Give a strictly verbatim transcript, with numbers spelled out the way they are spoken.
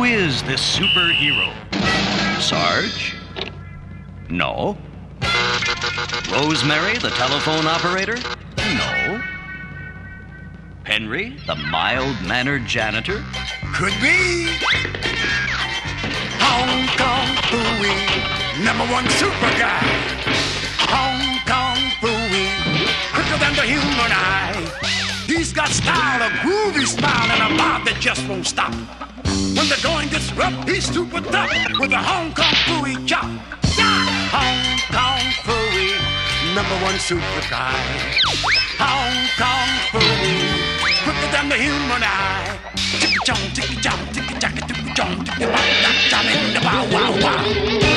Who is this superhero? Sarge? No. Rosemary, the telephone operator? No. Henry, the mild-mannered janitor? Could be. Hong Kong Phooey, number one super guy. Hong Kong Phooey, quicker than the human eye. He's got style, a groovy smile, and a mouth that just won't stop. When the going gets rough, he's super tough with a Hong Kong Phooey chop. Hong Kong Phooey, number one super guy. Hong Kong Phooey, quicker than the human eye. Ticky chong, ticky chong, ticky chong, ticky chong, ticky wow, wow, wow.